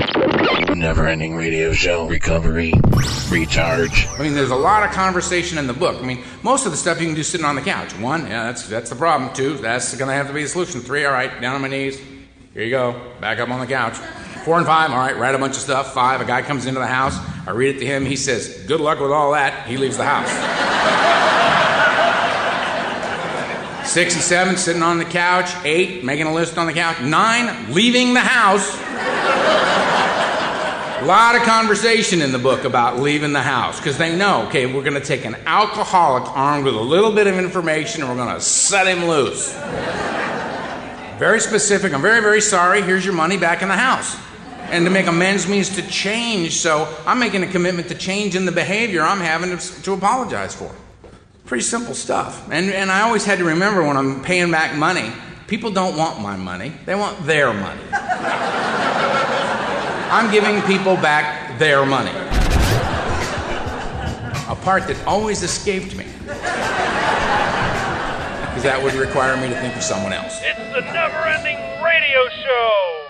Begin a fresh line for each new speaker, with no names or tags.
Never-ending radio show. Recovery. Recharge.
I mean, there's a lot of conversation in the book. I mean, most of the stuff you can do sitting on the couch. 1, yeah, that's the problem. 2, that's going to have to be the solution. 3, all right, down on my knees. Here you go. Back up on the couch. 4 and 5, all right, write a bunch of stuff. 5, a guy comes into the house. I read it to him. He says, good luck with all that. He leaves the house. 6 and 7, sitting on the couch. 8, making a list on the couch. 9, leaving the house. A lot of conversation in the book about leaving the house, because they know, okay, we're going to take an alcoholic armed with a little bit of information and we're going to set him loose. Very specific. I'm very, very sorry. Here's your money back in the house. And to make amends means to change, so I'm making a commitment to change in the behavior I'm having to apologize for. Pretty simple stuff. And I always had to remember when I'm paying back money, people don't want my money. They want their money. I'm giving people back their money. A part that always escaped me. Because that would require me to think of someone else.
It's the Never-Ending Radio Show!